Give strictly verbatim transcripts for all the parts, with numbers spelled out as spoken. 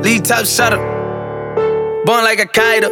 D-top shutter, born like a kite.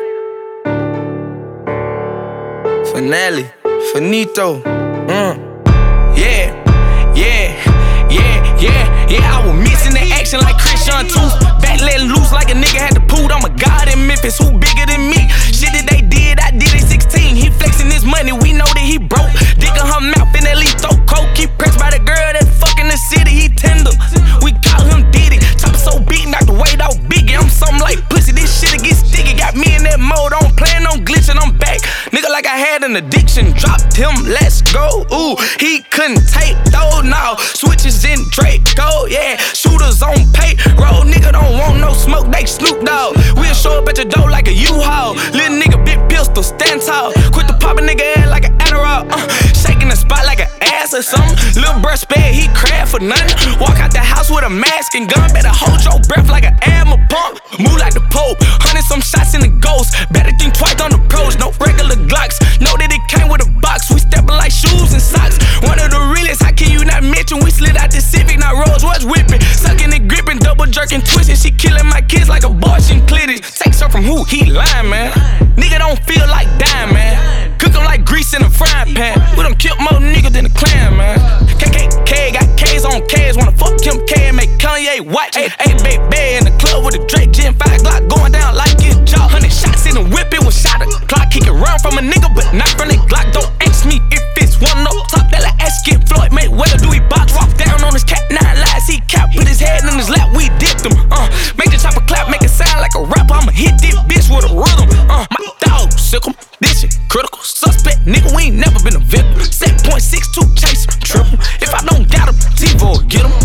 Finale, finito. Mm. Yeah, yeah, yeah, yeah, yeah. I was missing the action like Christian Tooth. Back letting loose like a nigga had to poot. I'm a god in Memphis, who bigger than me? Shit that they did, I did at sixteen. He flexing his money, we know that he broke. Digging her mouth in that lethal coke. Keep pressed by the girl that fucking the city, he tender. We call him Diddy. Chopper so beat, knock the weight off Biggie. I'm something like pussy, this shit'll get sticky. Got me in that mode, I don't plan on glitching, I'm back. Nigga like I had an addiction, dropped him, let's go. Ooh, he couldn't take those now. Switches in Draco, yeah. Shooters on payroll, nigga don't want no smoke, they Snoop Dogg. We'll show up at your door like a U-Haul. Little nigga, big pistol, stand tall. Quit the pop a nigga head like an Adderall. Uh, shaking the spot like an ass or something. Little bruh spade, he crab for nothing. Walk out the house with a mask and gun. Better hold your breath like an ammo pump. Move like the Pope, hundred some shots in the ghost. Better think twice on the pros, no regular Glocks. Know that it came with a box, we steppin' like shoes and socks. One of the realest, how can you not mention? We slid out the Civic, now Rolls Royce whipping. Sucking and gripping, double jerking, twisting. She killing my kids like abortion clitters. Takes her from who? He lying, man. Nigga don't feel like dying, man. Cook 'em like grease in a frying pan. We done killed more niggas than the Klan, man. K K K got K's on K's. Wanna fuck Kim K and make Kanye watch. Hey, hey, baby, in the club with a Drake, Gen five Glock going down like it's jaw. Hundred shots in the whip, it was shot a clock. He can run from a nigga, but not from the Glock. Don't ask me if it's one up top. That like ass get Floyd Mayweather. Do he box? Walk down on his cat, nine lies. He cap, put his head in his lap. We dipped him. Uh, make the chopper clap, make it sound like a rapper. I'ma hit this bitch with a rhythm. Uh, my dog sick him. This shit critical. Suspect, nigga, we ain't never been a victim. seven point six two chase him, triple. If I don't got him, T-Void get him.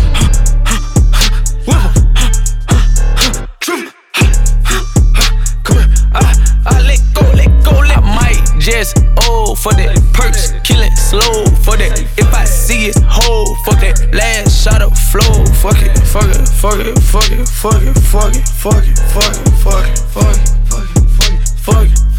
Whip him. Triple. Come here. I, I let go, let go, let I might just oh for that perks, kill it slow for that. If I see it whole, fuck that last shot of flow. Fuck it, fuck it, fuck it, fuck it, fuck it, fuck it, fuck it, fuck it, fuck it, fuck it, fuck it, fuck it, fuck it.